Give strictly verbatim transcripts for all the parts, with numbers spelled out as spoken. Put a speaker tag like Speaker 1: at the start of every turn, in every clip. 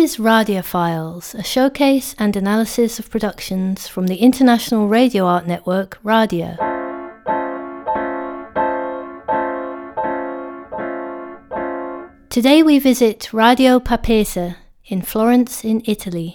Speaker 1: is Radiophiles, a showcase and analysis of productions from the international radio art network Radia. Today we visit Radio Papese in Florence in Italy.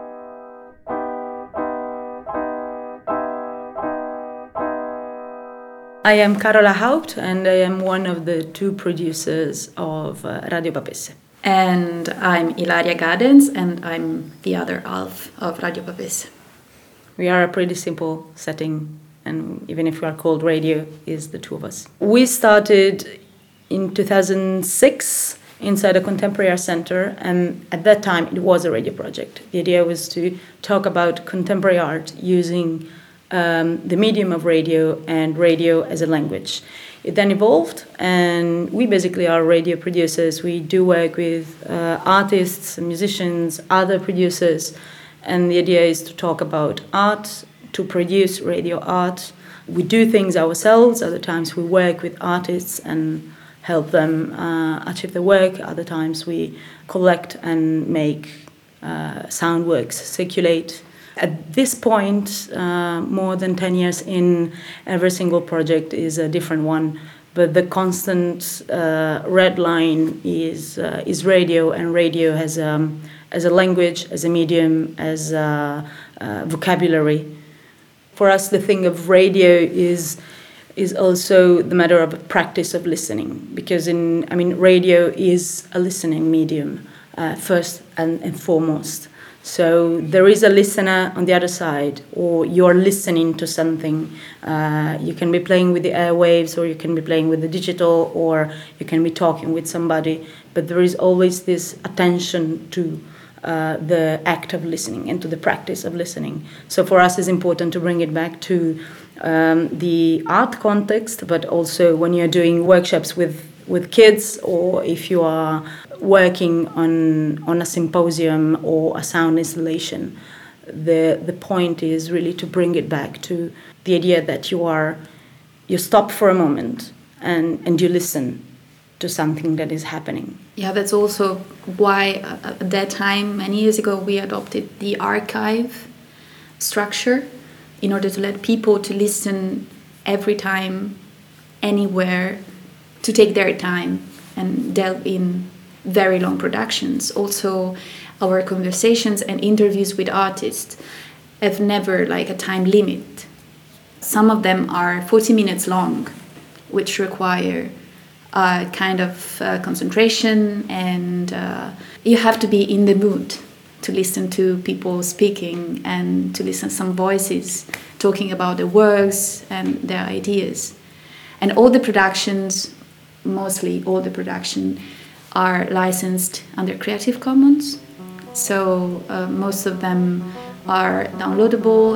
Speaker 2: I am Carola Haupt and I am one of the two producers of uh, Radio Papese.
Speaker 3: And I'm Ilaria Gadens and I'm the other half of Radio Papese.
Speaker 2: We are a pretty simple setting, and even if we are called radio, is the two of us. We started in two thousand six inside a contemporary art center, and at that time it was a radio project. The idea was to talk about contemporary art using um, the medium of radio and radio as a language. It then evolved, and we basically are radio producers. We do work with uh, artists, musicians, other producers, and the idea is to talk about art, to produce radio art. We do things ourselves. Other times we work with artists and help them uh, achieve their work. Other times we collect and make uh, sound works circulate. At this point, uh, more than ten years in, every single project is a different one, but the constant uh, red line is uh, is radio, and radio as a, as a language, as a medium, as a, a vocabulary. For us, the thing of radio is is also the matter of a practice of listening, because in I mean radio is a listening medium uh, first and, and foremost. So there is a listener on the other side, or you're listening to something. Uh, you can be playing with the airwaves, or you can be playing with the digital, or you can be talking with somebody. But there is always this attention to uh, the act of listening and to the practice of listening. So for us, it's important to bring it back to um, the art context, but also when you're doing workshops with, with kids, or if you are working on on a symposium or a sound installation, the the point is really to bring it back to the idea that you are you stop for a moment and and you listen to something that is happening.
Speaker 3: Yeah, that's also why uh, at that time, many years ago, we adopted the archive structure in order to let people to listen every time, anywhere, to take their time and delve in very long productions. Also, our conversations and interviews with artists have never like a time limit. Some of them are forty minutes long, which require a kind of uh, concentration, and uh, you have to be in the mood to listen to people speaking and to listen to some voices talking about their works and their ideas. And all the productions, mostly all the production, are licensed under Creative Commons, so uh, most of them are downloadable.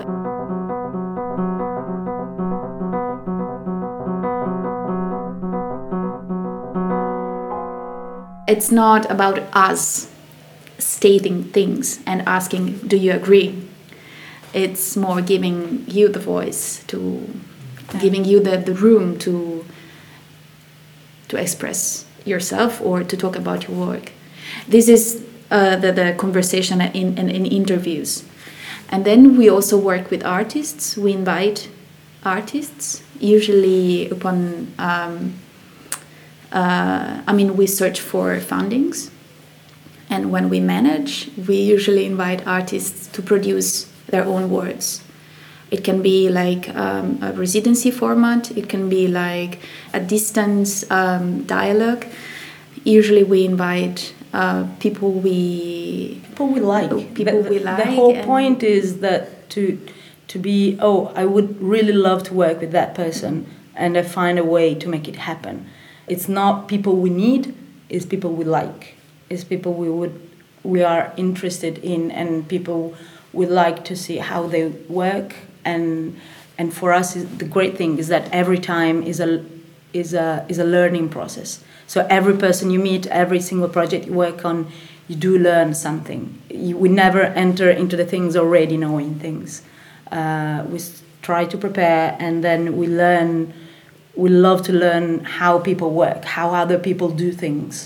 Speaker 3: It's not about us stating things and asking, do you agree? It's more giving you the voice, to yeah. giving you the, the room to to express yourself or to talk about your work. This is uh, the, the conversation in, in, in interviews. And then we also work with artists. We invite artists, usually upon, um, uh, I mean, we search for fundings. And when we manage, we usually invite artists to produce their own works. It can be like um, a residency format. It can be like a distance um, dialogue. Usually we invite uh, people we...
Speaker 2: People we like.
Speaker 3: People
Speaker 2: the,
Speaker 3: we like.
Speaker 2: The whole point is that to to be, oh, I would really love to work with that person, and I find a way to make it happen. It's not people we need, it's people we like. It's people we would we are interested in, and people we like to see how they work. And and for us, the great thing is that every time is a is a is a learning process. So every person you meet, every single project you work on, you do learn something. You, we never enter into the things already knowing things. Uh, we try to prepare, and then we learn. We love to learn how people work, how other people do things,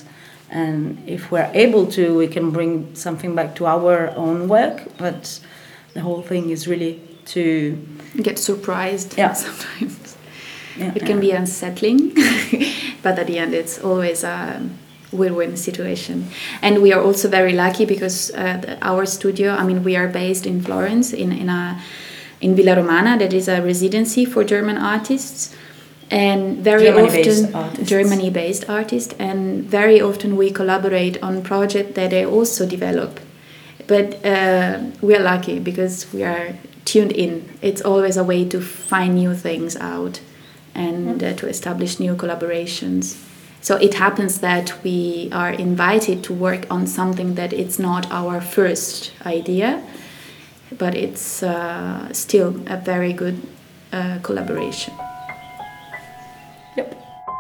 Speaker 2: And if we're able to, we can bring something back to our own work. But the whole thing is really to
Speaker 3: get surprised
Speaker 2: yeah.
Speaker 3: sometimes.
Speaker 2: Yeah,
Speaker 3: it can
Speaker 2: yeah.
Speaker 3: be unsettling, but at the end it's always a win-win situation. And we are also very lucky because uh, the, our studio, I mean, we are based in Florence, in, in, a, in Villa Romana, that is a residency for German artists. And very
Speaker 2: Germany-based
Speaker 3: often
Speaker 2: artists.
Speaker 3: Germany-based artists, and very often we collaborate on projects that they also develop. But uh, we are lucky because we are tuned in. It's always a way to find new things out and uh, to establish new collaborations. So it happens that we are invited to work on something that it's not our first idea, but it's uh, still a very good uh, collaboration.
Speaker 2: Yep.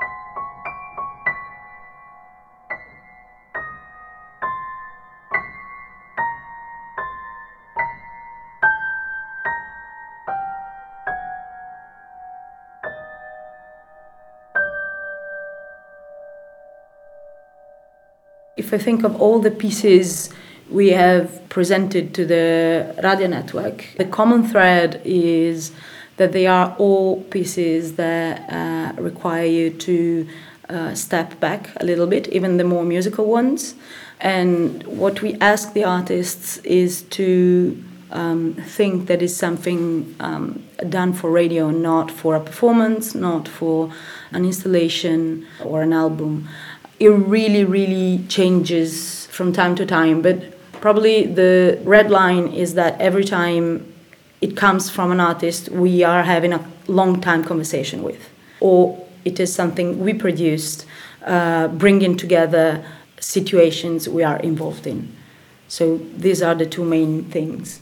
Speaker 2: If I think of all the pieces we have presented to the radio network, the common thread is that they are all pieces that uh, require you to uh, step back a little bit, even the more musical ones. And what we ask the artists is to um, think that is something um, done for radio, not for a performance, not for an installation or an album. It really, really changes from time to time, but probably the red line is that every time it comes from an artist we are having a long time conversation with, or it is something we produced, uh, bringing together situations we are involved in. So these are the two main things.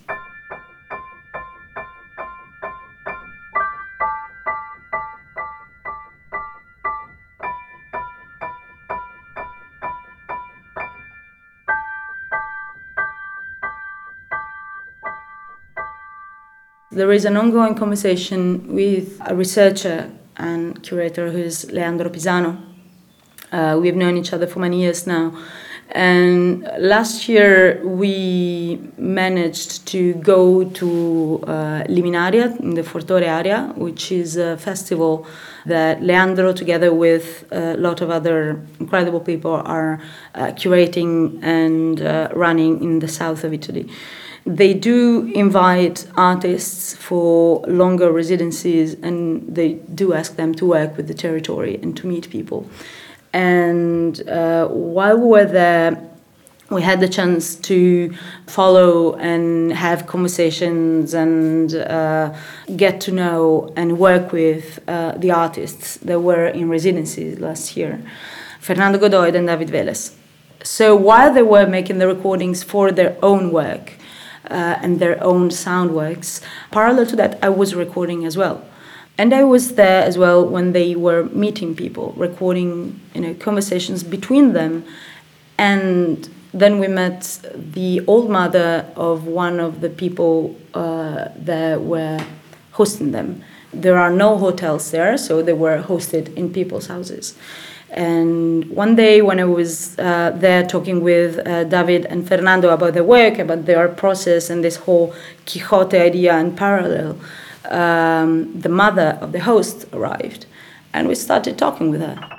Speaker 2: There is an ongoing conversation with a researcher and curator who is Leandro Pisano. Uh, we've known each other for many years now. And last year we managed to go to uh, Liminaria in the Fortore area, which is a festival that Leandro, together with a lot of other incredible people, are uh, curating and uh, running in the south of Italy. They do invite artists for longer residencies, and they do ask them to work with the territory and to meet people. And uh, while we were there, we had the chance to follow and have conversations and uh, get to know and work with uh, the artists that were in residencies last year, Fernando Godoy and David Velez. So while they were making the recordings for their own work, Uh, and their own sound works, parallel to that, I was recording as well. And I was there as well when they were meeting people, recording, you know, conversations between them. And then we met the old mother of one of the people uh, that were hosting them. There are no hotels there, so they were hosted in people's houses. And one day when I was uh, there talking with uh, David and Fernando about their work, about their process and this whole Quixote idea in parallel, um, the mother of the host arrived and we started talking with her.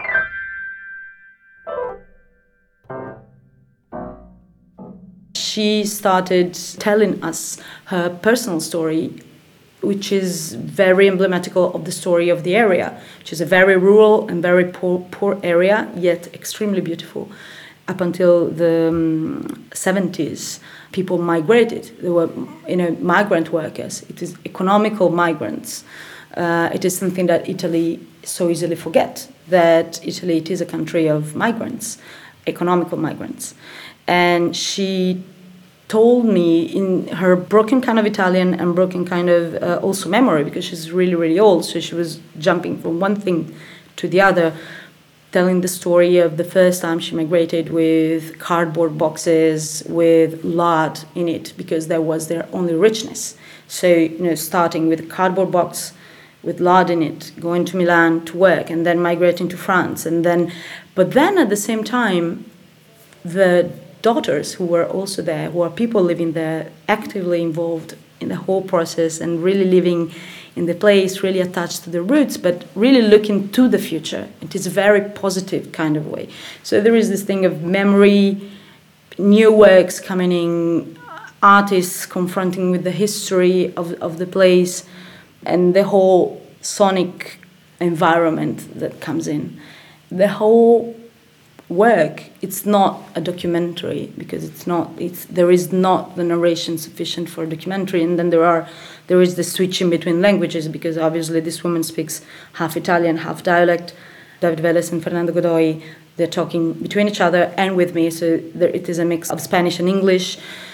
Speaker 2: She started telling us her personal story, which is very emblematical of the story of the area, which is a very rural and very poor, poor area, yet extremely beautiful. Up until the um, seventies, people migrated. There were, you know, migrant workers. It is economical migrants. Uh, it is something that Italy so easily forget, that Italy it is a country of migrants, economical migrants. And she told me in her broken kind of Italian and broken kind of uh, also memory, because she's really, really old, so she was jumping from one thing to the other, telling the story of the first time she migrated with cardboard boxes with lard in it, because that was their only richness. So, you know, starting with a cardboard box with lard in it, going to Milan to work, and then migrating to France, and then, but then at the same time, the daughters who were also there, who are people living there, actively involved in the whole process and really living in the place, really attached to the roots, but really looking to the future. It is a very positive kind of way. So there is this thing of memory, new works coming in, artists confronting with the history of, of the place, and the whole sonic environment that comes in. The whole work, it's not a documentary, because it's not, it's, there is not the narration sufficient for a documentary, and then there are there is the switching between languages, because obviously this woman speaks half Italian, half dialect. David Vélez and Fernando Godoy, they're talking between each other and with me, so there, it is a mix of Spanish and English.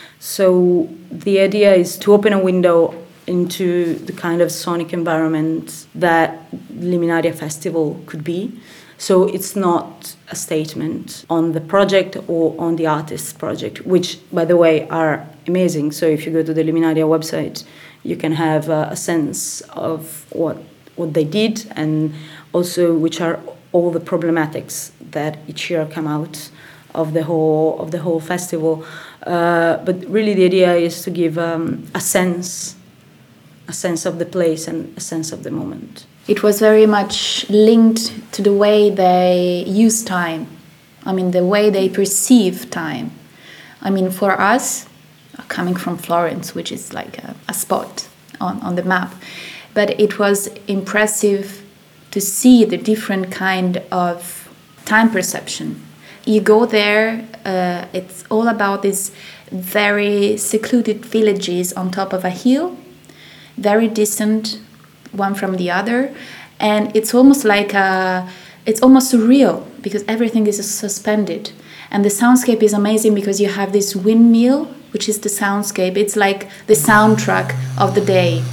Speaker 2: So the idea is to open a window into the kind of sonic environment that Liminaria Festival could be. So it's not a statement on the project or on the artist's project, which, by the way, are amazing. So if you go to the Liminaria website, you can have a, a sense of what what they did, and also which are all the problematics that each year come out of the whole of the whole festival. Uh, but really, the idea is to give um, a sense, a sense of the place and a sense of the moment.
Speaker 3: It was very much linked to the way they use time. I mean, the way they perceive time. I mean, for us, coming from Florence, which is like a, a spot on, on the map, but it was impressive to see the different kind of time perception. You go there, uh, it's all about these very secluded villages on top of a hill, very distant one from the other, and it's almost like a, it's almost surreal, because everything is suspended. And the soundscape is amazing, because you have this windmill, which is the soundscape. It's like the soundtrack of the day.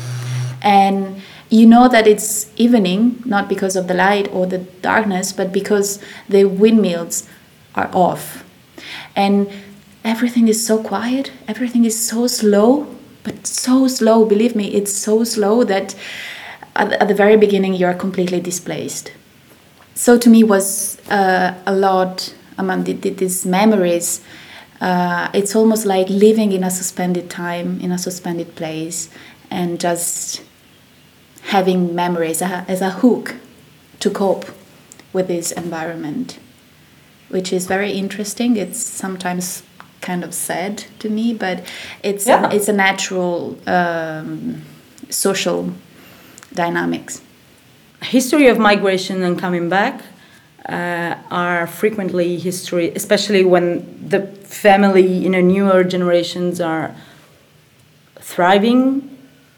Speaker 3: And you know that it's evening, not because of the light or the darkness, but because the windmills are off. And everything is so quiet, everything is so slow, but so slow, believe me, it's so slow that at, at the very beginning you're completely displaced. So to me was uh, a lot among the, the, these memories. Uh, it's almost like living in a suspended time, in a suspended place, and just having memories as a, as a hook to cope with this environment, which is very interesting. It's sometimes kind of sad to me, but it's yeah. a, it's a natural um, social dynamics.
Speaker 2: History of migration and coming back uh, are frequently history, especially when the family, you know, newer generations are thriving,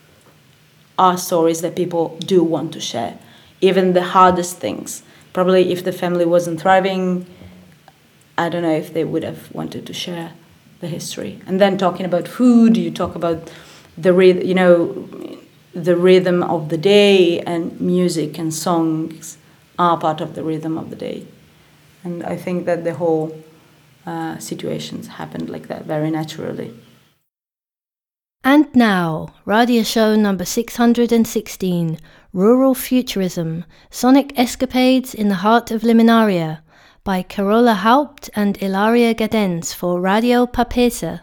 Speaker 2: are stories that people do want to share. Even the hardest things. Probably if the family wasn't thriving, I don't know if they would have wanted to share the history. And then talking about food, you talk about the you know the rhythm of the day, and music and songs are part of the rhythm of the day. And I think that the whole uh, situations happened like that very naturally.
Speaker 1: And now, radio show number six hundred sixteen, Rural Futurism, Sonic Escapades in the Heart of Liminaria, by Carola Haupt and Ilaria Gadenz for Radio Papesa.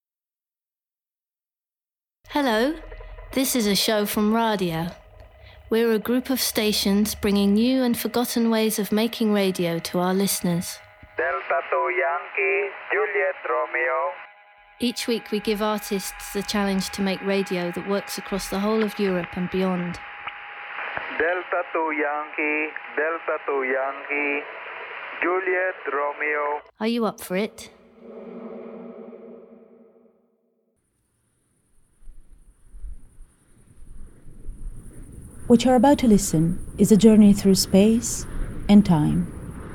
Speaker 1: Hello, this is a show from Radia. We're a group of stations bringing new and forgotten ways of making radio to our listeners.
Speaker 4: Delta two Yankee, Juliet Romeo.
Speaker 1: Each week we give artists the challenge to make radio that works across the whole of Europe and beyond.
Speaker 4: Delta two Yankee, Delta two Yankee, Juliet Romeo.
Speaker 1: Are you up for it?
Speaker 5: What you're about to listen is a journey through space and time.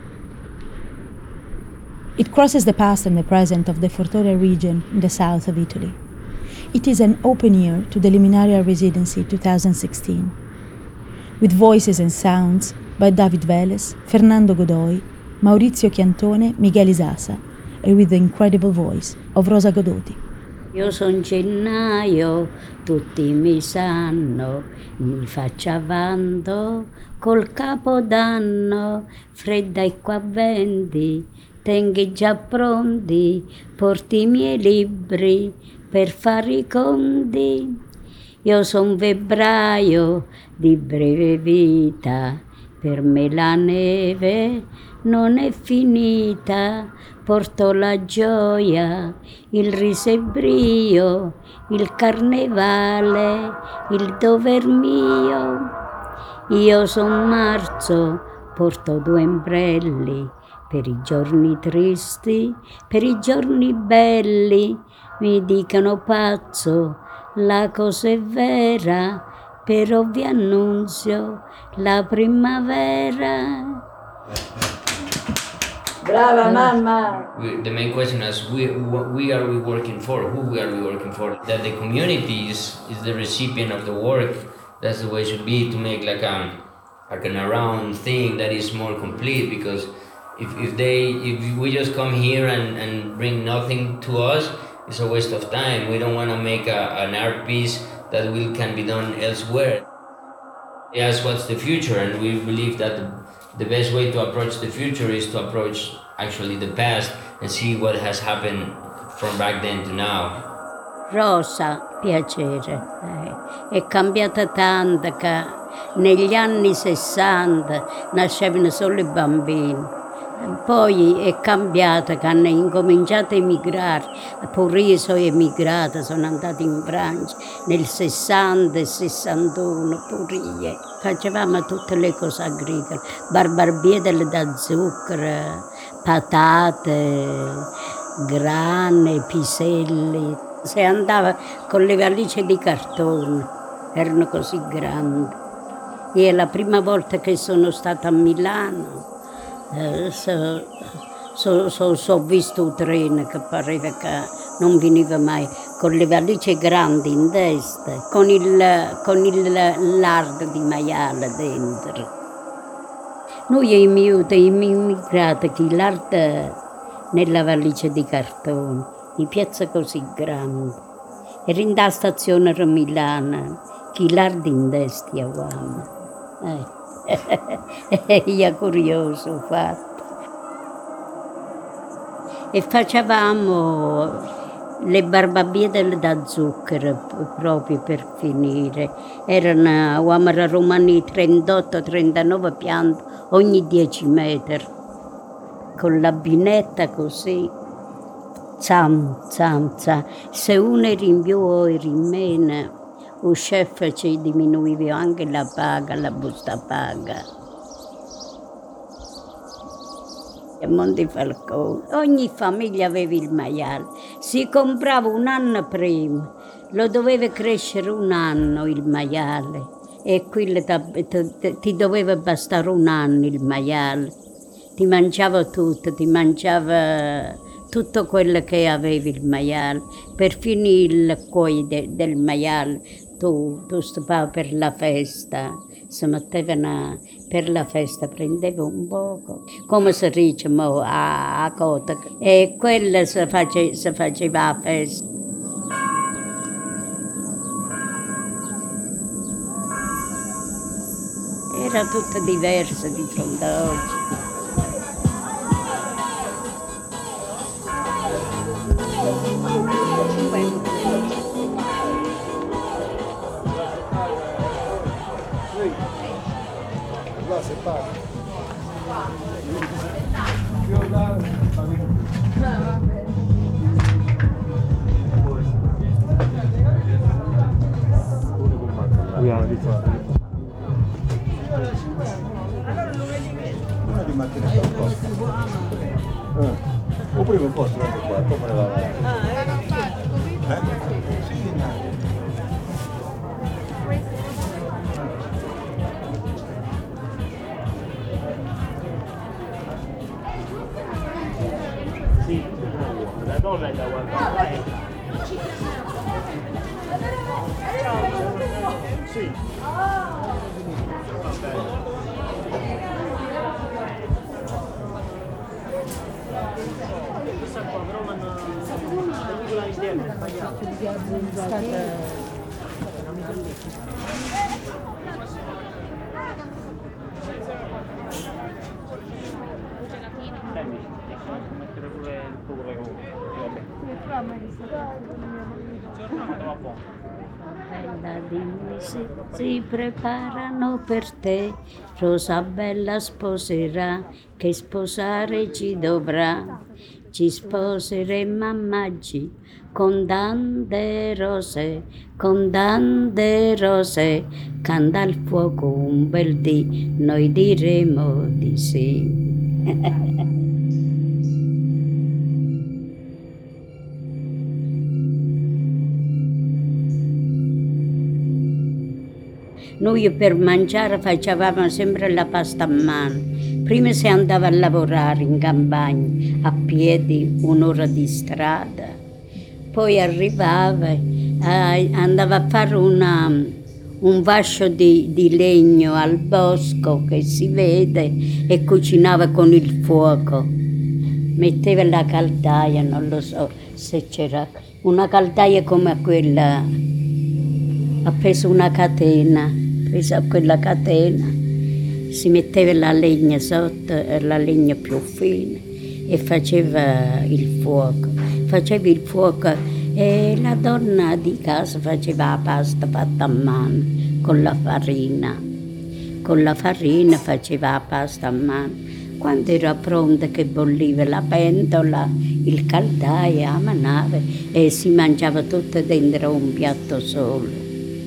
Speaker 5: It crosses the past and the present of the Fortore region in the south of Italy. It is an open ear to the Liminaria Residency twenty sixteen, with voices and sounds by David Vélez, Fernando Godoy, Maurizio Chiantone, Miguel Isasa, and with the incredible voice of Rosa Godotti.
Speaker 6: Io son gennaio, tutti mi sanno, mi faccio avanto col capodanno, fredda e qua vendi, tengo già pronti, porti i miei libri per fare i conti. Io son febbraio di breve vita, per me la neve non è finita. Porto la gioia, il risebrio, il carnevale, il dover mio. Io son marzo, porto due ombrelli, per i giorni tristi, per i giorni belli. Mi dicono pazzo, la cosa è vera, però vi annunzio la primavera. Brava mamma!
Speaker 7: We, the main question is, we, what we are we working for? Who we are we working for? That the community is, is the recipient of the work. That's the way it should be, to make like a like an around thing that is more complete. Because if, if they if we just come here and, and bring nothing to us, it's a waste of time. We don't want to make a, an art piece that will can be done elsewhere. They ask what's the future, and we believe that the, the best way to approach the future is to approach actually the past and see what has happened from back then to now.
Speaker 6: Rosa, piacere, eh. È cambiata tanto che negli anni sessanta nascevano solo i bambini. Poi è cambiata che hanno incominciato a emigrare, pure io sono emigrata, sono andata in Francia nel sessanta e sessantuno, pure io. Facevamo tutte le cose agricole, barbarbietole da zucchero, patate, grane, piselli. Si andava con le valigie di cartone, erano così grandi. E è la prima volta che sono stata a Milano. Eh, so, so, so, so visto un treno che pareva che non veniva mai, con le valigie grandi in testa, con il, con il lardo di maiale dentro. Noi immigrati, immigrati, chi lardo nella valigia di cartone, in piazza così grande. Era in da stazione a Milano, chi lardo in testa avevamo. Eh. Io curioso fatto. E facevamo le barbabietole da zucchero proprio per finire. Erano uomini romani trentotto trentanove piante ogni dieci metri, con la binetta così, zam zam zam. Se uno era in più o era in meno, il chef ci diminuiva anche la paga, la busta paga. E Montefalcone, ogni famiglia aveva il maiale. Si comprava un anno prima, lo doveva crescere un anno il maiale. E quello ti doveva bastare un anno il maiale. Ti mangiava tutto, ti mangiava tutto quello che aveva il maiale. Per finire il cuoio de, del maiale, tu, tu stavi per la festa, si mettevano per la festa, prendeva un poco, come si dice mo, a, a cotta, e quella si, face, si faceva a festa. Era tutto diverso di fronte a oggi.
Speaker 8: Una di mattina sta un po'. Eh. O prima un po' anche qua, come ne va avanti? Ah, era fatto così? Eh? Sì, no.
Speaker 9: Sì, la donna è da guardare. Sì. Questa qua però non dico la interna, è sbagliato. È
Speaker 6: paladini si, si preparano per te, Rosabella sposerà, che sposare ci dovrà. Ci sposeremo a maggio con tante rose, con tante rose, canta al fuoco un bel dì, noi diremo di sì. Noi per mangiare facevamo sempre la pasta a mano. Prima si andava a lavorare in campagna, a piedi, un'ora di strada. Poi arrivava, eh, andava a fare una, un vascio di, di legno al bosco che si vede e cucinava con il fuoco. Metteva la caldaia, non lo so se c'era una caldaia come quella, ha preso una catena, presa quella catena, si metteva la legna sotto, la legna più fine e faceva il fuoco, faceva il fuoco e la donna di casa faceva la pasta fatta a mano con la farina, con la farina faceva la pasta a mano. Quando era pronta che bolliva la pentola, il caldaia amanava e si mangiava tutto dentro un piatto solo.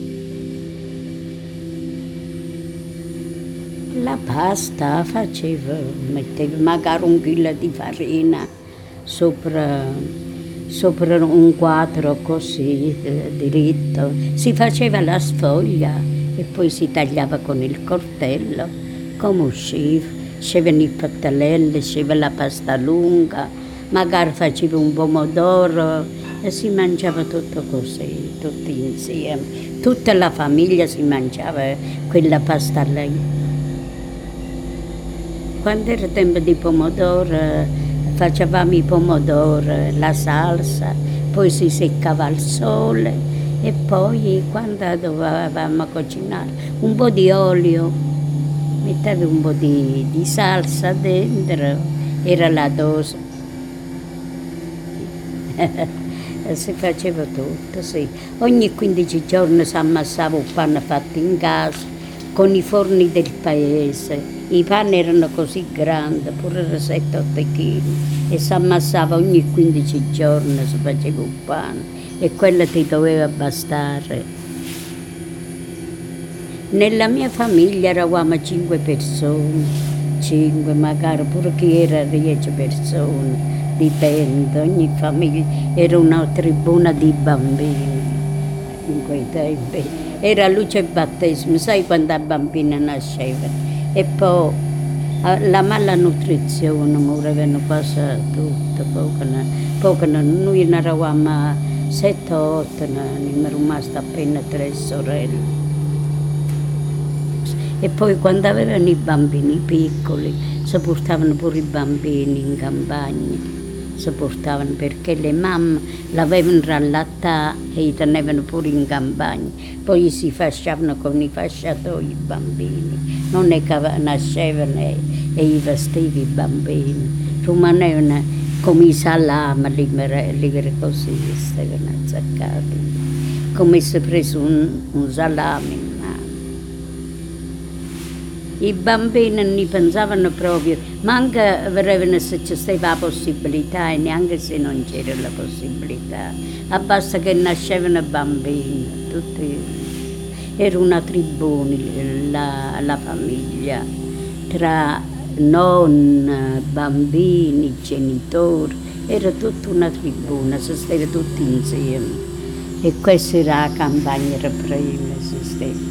Speaker 6: La pasta faceva, metteva magari un chilo di farina sopra, sopra un quadro così diritto, si faceva la sfoglia e poi si tagliava con il coltello come usciva. Scevano i fattalelli, sceva la pasta lunga, magari faceva un pomodoro e si mangiava tutto così, tutti insieme. Tutta la famiglia si mangiava quella pasta lì. Quando era tempo di pomodoro facevamo i pomodori, la salsa, poi si seccava al sole e poi quando dovevamo cucinare un po' di olio, metteva un po' di, di salsa dentro, era la dose. Si faceva tutto, sì. Ogni quindici giorni si ammassava un pane fatto in casa, con i forni del paese. I panni erano così grandi, pure sette otto chili, e si ammassava ogni quindici giorni, si faceva un pane, e quello ti doveva bastare. Nella mia famiglia eravamo cinque persone, cinque, magari pure chi era dieci persone, dipende, ogni famiglia era una tribuna di bambini in quei tempi. Era luce battesimo, sai quando i bambini nascevano? E poi la malnutrizione, morivano quasi tutte, poco, poco, noi ne eravamo sette o otto, ne sono rimaste appena tre sorelle. E poi quando avevano i bambini piccoli, si portavano pure i bambini in campagna, si portavano perché le mamme l'avevano rallattata e li tenevano pure in campagna. Poi si fasciavano con i fasciatori i bambini, non è che nascevano e, e i vestivi i bambini, rimanevano come i salami, liberi così, stavano azzeccati, come se preso un, un salame in mano. I bambini non pensavano proprio, ma anche vedevano se ci stava la possibilità e neanche se non c'era la possibilità. A basta che nascevano bambini, tutti. Era una tribù la, la famiglia, tra nonna, bambini, genitori, era tutta una tribuna, si stava tutti insieme. E questa era la campagna prima, si stava.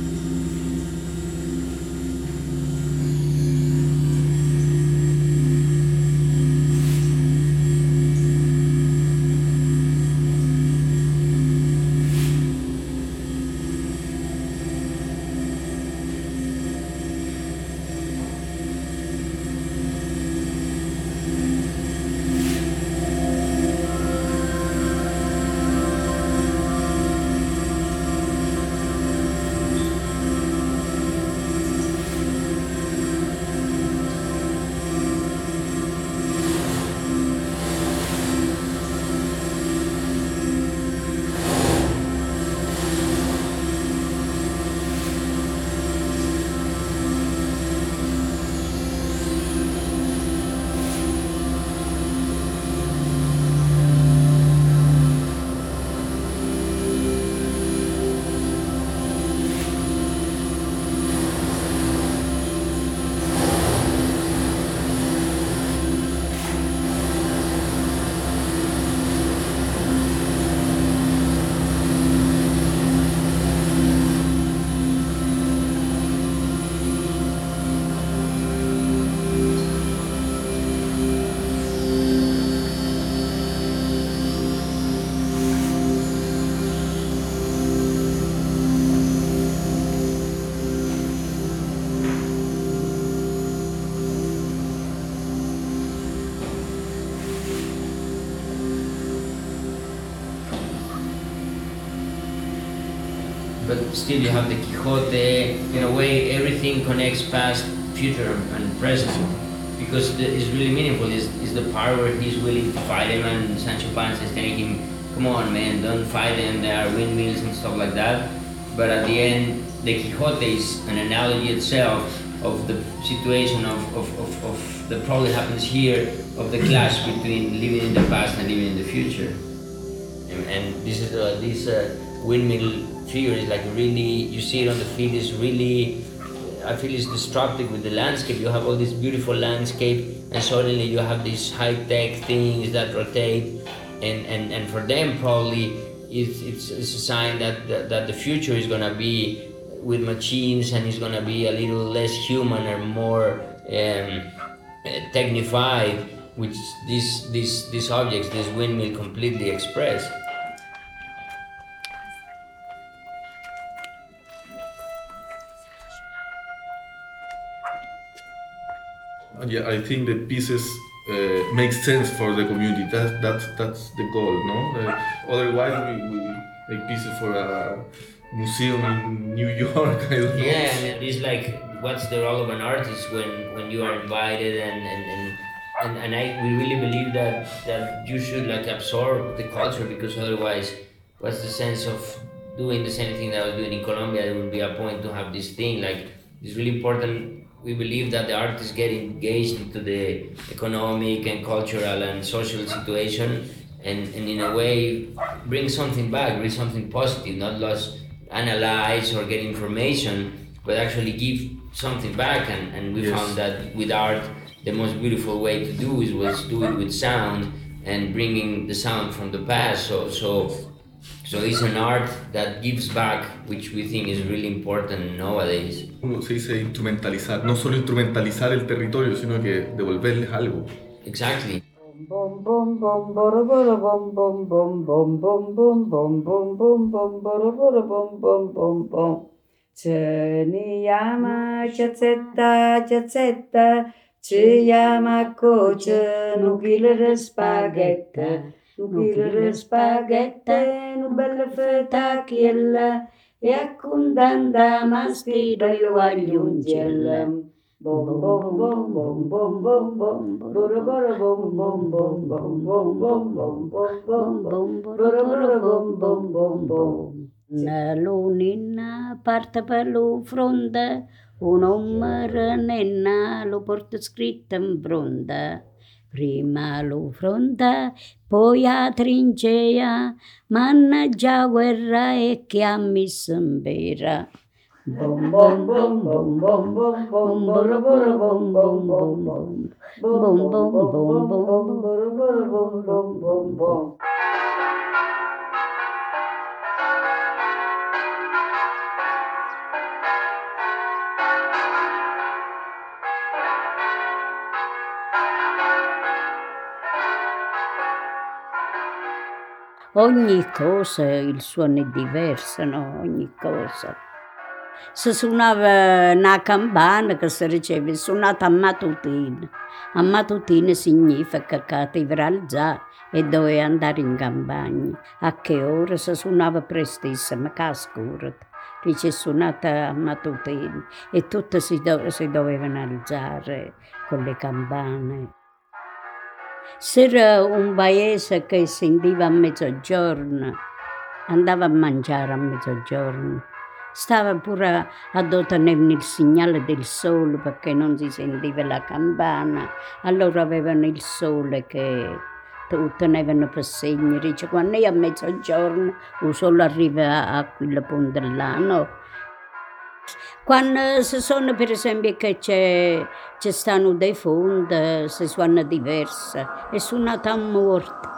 Speaker 7: but still you have the Quixote. In a way, everything connects past, future, and present. Because the, it's really meaningful. Is is the part where he's willing to fight him, and Sancho Panza is telling him, "Come on, man, don't fight them. There are windmills and stuff like that." But at the end, the Quixote is an analogy itself of the situation of, of, of, of that probably happens here, of the clash between living in the past and living in the future. And, and this is uh, this uh, windmill figure is like really, you see it on the field, is really, I feel it's destructive with the landscape. You have all this beautiful landscape, and suddenly you have these high-tech things that rotate, and, and, and for them probably it's, it's, it's a sign that, that, that the future is gonna be with machines, and it's gonna be a little less human or more um, technified, which these, these, these objects, this windmill completely express.
Speaker 10: Yeah, I think the pieces uh, make sense for the community. That's that's that's the goal, no? Uh, otherwise, we, we make pieces for a museum in New York. I don't know.
Speaker 7: Yeah, and it's like, what's the role of an artist when, when you are invited, and and, and and and I we really believe that that you should like absorb the culture, because otherwise, what's the sense of doing the same thing that I was doing in Colombia? There would be a point to have this thing. Like, it's really important. We believe that the artists get engaged into the economic and cultural and social situation, and, and in a way bring something back, bring something positive, not just analyze or get information, but actually give something back. And, and we yes. found that with art, the most beautiful way to do it was do it with sound, and bringing the sound from the past. So, so, so it's an art that gives back, which we think is really important nowadays.
Speaker 10: Se dice instrumentalizar, no solo instrumentalizar el territorio, sino que devolverles algo.
Speaker 7: Exactly.
Speaker 11: Niyama chazetta chazetta, Chiyama coce, nugilere spaghetta, nugilere spaghetta, nu belle feta chiella, e accundanda mastido io agliungella. Bom bom bom bom bom bom bom, boro boro bom bom bom bom bom bom bom bom bom, boro boro bom bom bom bom.
Speaker 6: La lunina parte per lo fronte, un omere nenna lo porta scritto in fronte. Prima lo fronte, poi a trincea, mannaggia guerra e che ha messo in vera. Bom bom bom bom bom bom bom boro boro bom bom bom bom bom bom bom bom bom boro boro bom bom bom bom. Ogni cosa, il suono è diverso, no? Ogni cosa. Se suonava una campana che si riceve, suonata a mattutina. A mattutina significa che ti alzare e dovevi andare in campagna. A che ora? Se suonava prestissimo, che scura. Dice suonata a mattutina e tutte si, do- si dovevano alzare con le campane. C'era un paese che sentiva a mezzogiorno, andava a mangiare a mezzogiorno. Stava pure a ottenere il segnale del sole perché non si sentiva la campana. Allora avevano il sole che tenevano per segno. Dice, quando è a mezzogiorno il sole arriva a quel punto là, no? Quando si suona, per esempio, che c'è, ci stanno dei fondi, si suona diverse, è suonata a morte.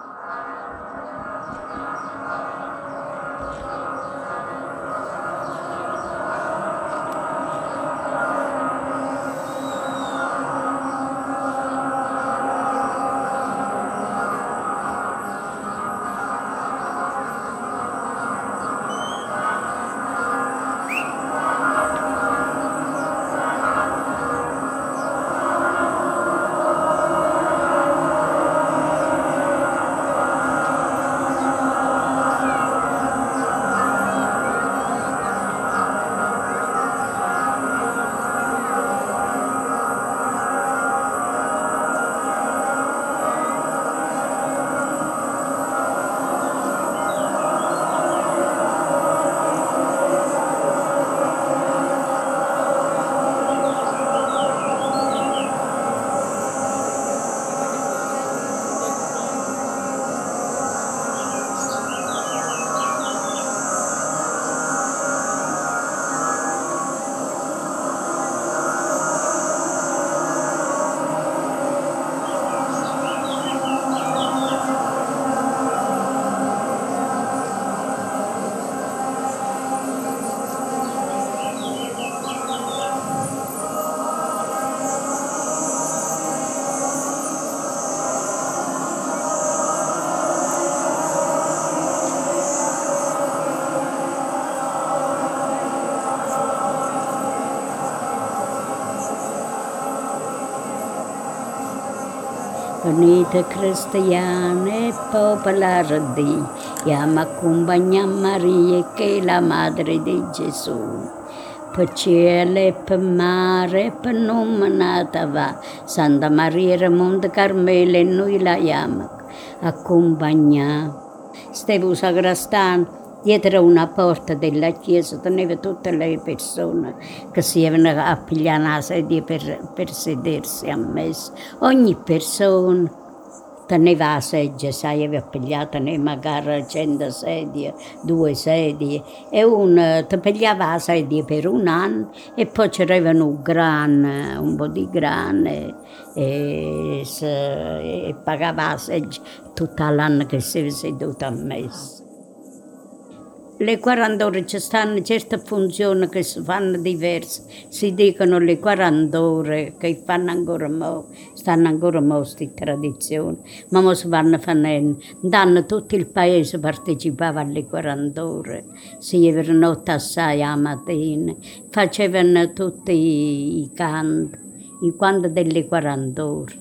Speaker 6: Unite cristiane, popolare di, chiama compagna Maria che è la madre di Gesù. Per cielo, per mare, per nome nata va, Santa Maria Ramonda Carmela e noi la chiama accompagna. Stevo sagrestano. Dietro una porta della chiesa teneva tutte le persone che si avevano a pigliare una sedia per, per sedersi a messa. Ogni persona teneva la sedia, sai, aveva pigliato magari cento sedie, due sedie, e uno ti pigliava la sedia per un anno e poi c'erano un grane, un po' di grane e, se, e pagava la sedia tutto l'anno che si era seduto a messa. Le quaranta ore ci stanno certe funzioni che si fanno diverse, si dicono le quaranta ore che fanno ancora mo, stanno ancora mo queste tradizioni, ma mo si vanno facendo, danno tutto il paese partecipava alle quaranta ore, si erano notte assai a mattina, facevano tutti i, i canti, i canti delle quaranta ore.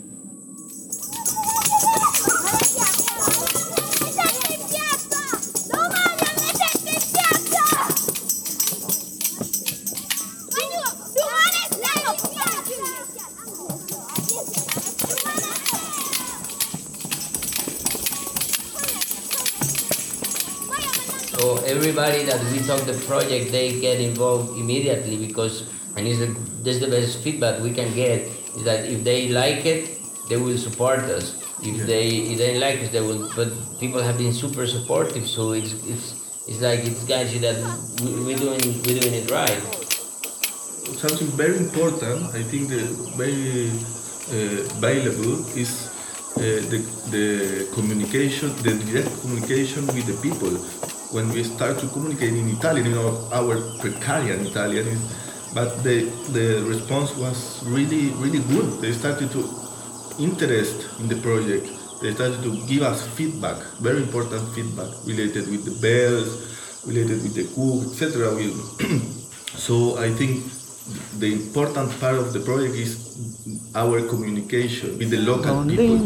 Speaker 7: So everybody that we talk the project, they get involved immediately because, and it's the, that's the best feedback we can get, is that if they like it, they will support us. If they if they like us, they will. But people have been super supportive, so it's it's it's like it's guys that we, we're doing we're doing it right.
Speaker 10: Something very important, I think, the very uh, valuable is uh, the the communication, the direct communication with the people. When we start to communicate in Italian, you know, our precarian Italian, is, but the the response was really really good. They started to interest in the project. They started to give us feedback, very important feedback related with the bells, related with the cook, et cetera. So I think the important part of the project is our communication with the local people.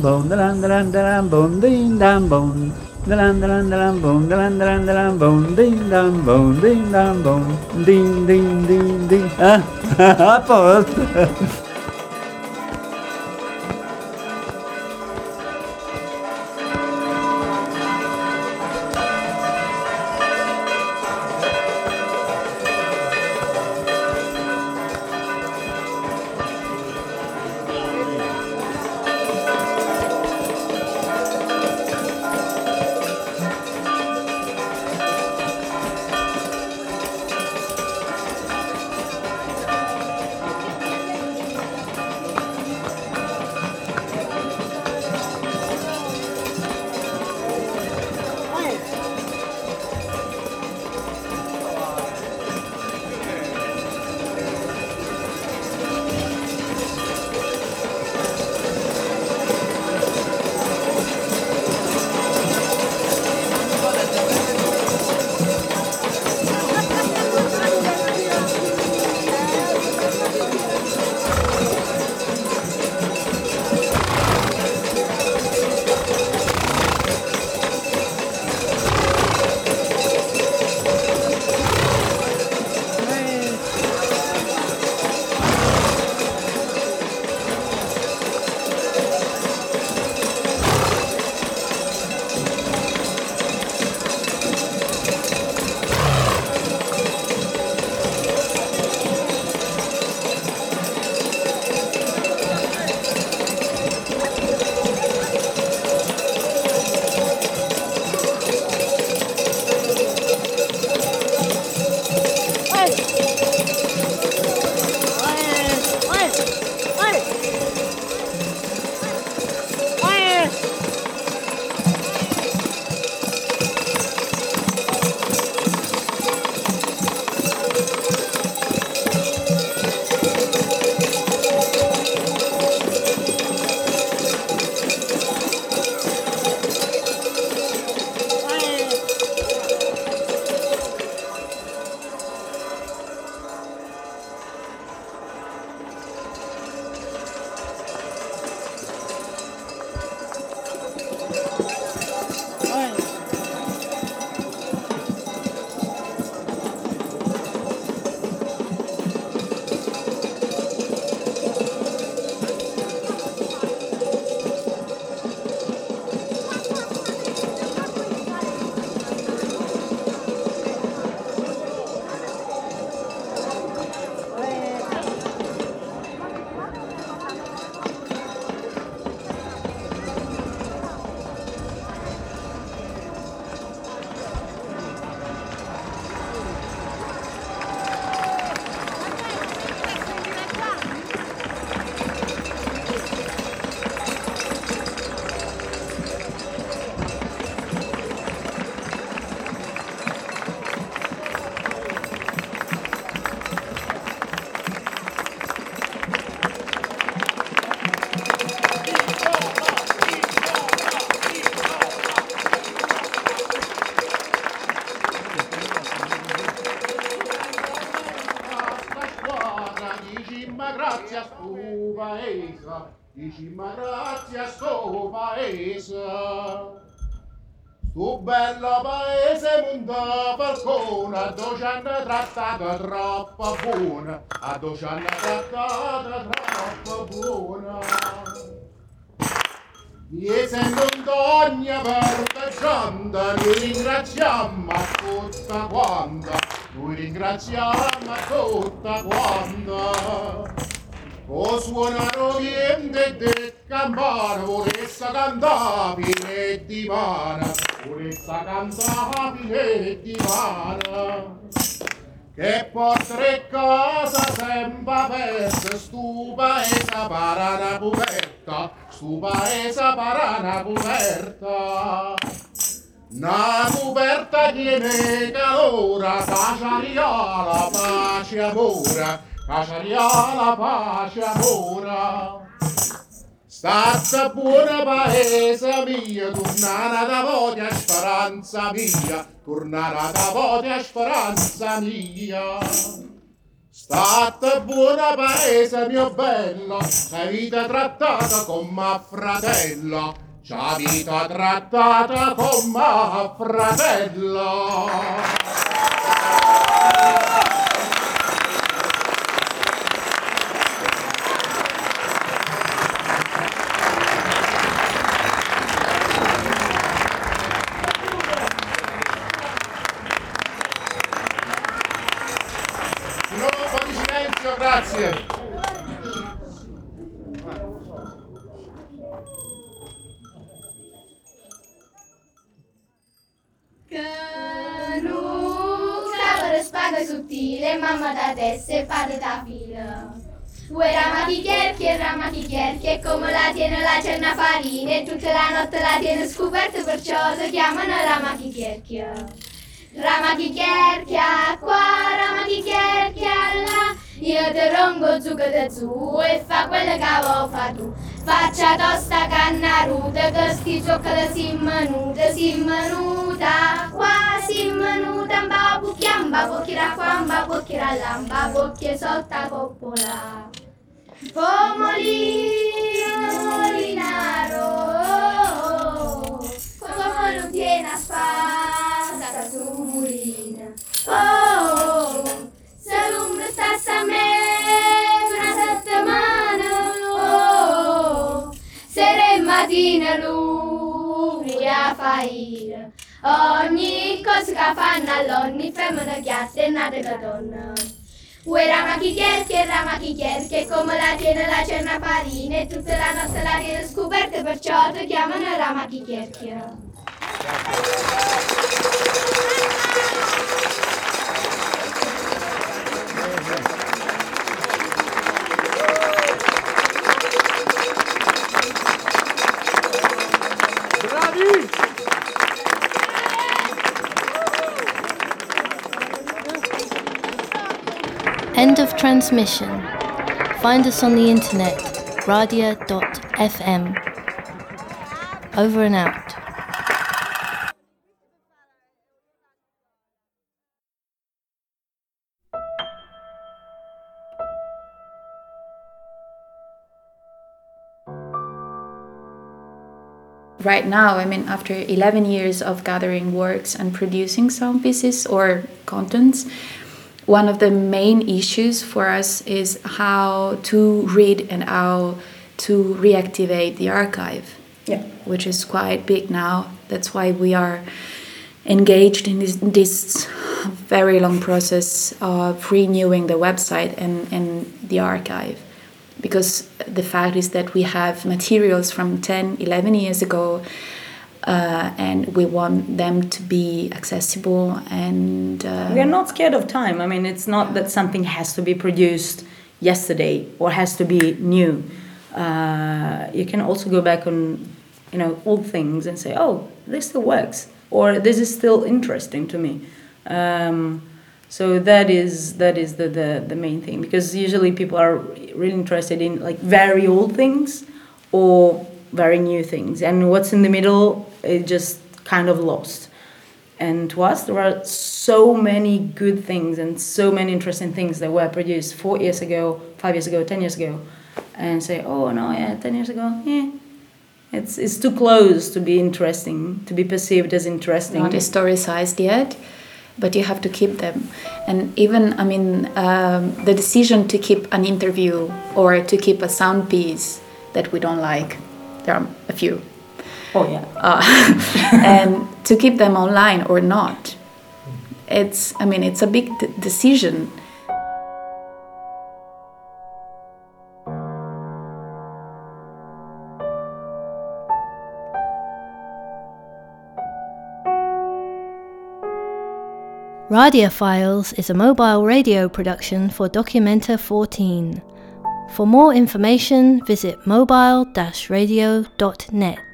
Speaker 8: Dalan dalan dalan boom, dalan dalan dalan boom, ding dang boom, ding dang boom, ding ding ding ding. Ah, a posto.
Speaker 12: grazie a sto paese, dicimma grazie a sto paese. Sto bello paese monta Falcone, dove ci hanno trattato troppo buona, a dove ci hanno trattato troppo buona. Io sento Antonia per gianta, noi ringraziamo a tutta quanta, noi ringraziamo a tutta quanta. O suonano niente de campana, volesse cantare di mana, volesse cantare di mana. Che porta casa sempre aperta, stu paese parana coperta, stu paese parana coperta. Na coperta tiene calore, caciariola, pace e amore, caciariola, pace e amore. State buona paese mia, tornare da voglia speranza mia, tornare da voglia speranza mia. State buona paese mio bello, che vita trattata come fratello, c'ha vita trattata come fratello. Grazie.
Speaker 13: Canucca spada sottile, mamma da testa e padre da fila. Due ramati cherchi e ramati cherchi, e come la tiene la cenna farina, e tutta la notte la tiene scoperta, perciò si chiamano ramati cherchi. Ramati cherchi qua, ramati cherchi là. Io ti rompo zucca da zu e fa quello che avevo fatto. Faccia tosta canna ruta, che sti zucca si manuta, si manuta. Qua si manuta, mba bucchia, mba bucchira qua, mba bucchira là, mba bucchia sotto a coppola. Pomolino, molinaro, come non tiene a spada su mulina. Oh, se l'umbra stesse a me una settimana, oh, sera e mattina lui a fare ogni cosa che fanno all'ogni femmina chiatta e nata che donna. Ue rama chi cherchi e rama chi cherchi, come la tiene la cenna farina, e tutta la notte la tiene scoperta, perciò ti chiamano rama chi cherchi.
Speaker 1: End of transmission. Find us on the internet, radia dot f m. Over and out.
Speaker 3: Right now, I mean, after eleven years of gathering works and producing sound pieces or contents, one of the main issues for us is how to read and how to reactivate the archive,
Speaker 2: yeah.
Speaker 3: which is quite big now. That's why we are engaged in this, this very long process of renewing the website and, and the archive. Because the fact is that we have materials from ten, eleven years ago, Uh, and we want them to be accessible and... Uh,
Speaker 2: we are not scared of time. I mean, it's not that something has to be produced yesterday or has to be new. Uh, you can also go back on, you know, old things and say, oh, this still works, or this is still interesting to me. Um, so that is that is the, the, the main thing, because usually people are really interested in like very old things or very new things, and what's in the middle is just kind of lost. And to us, there are so many good things and so many interesting things that were produced four years ago, five years ago, ten years ago, and say, oh no, yeah, ten years ago, yeah, it's it's too close to be interesting, to be perceived as interesting.
Speaker 3: Not historicized yet, but you have to keep them. And even, I mean, um, the decision to keep an interview or to keep a sound piece that we don't like, there are a few.
Speaker 2: Oh yeah.
Speaker 3: Uh, and to keep them online or not, it's, I mean, it's a big d- decision.
Speaker 1: Radiophiles is a mobile radio production for Documenta fourteen. For more information, visit mobile dash radio dot net.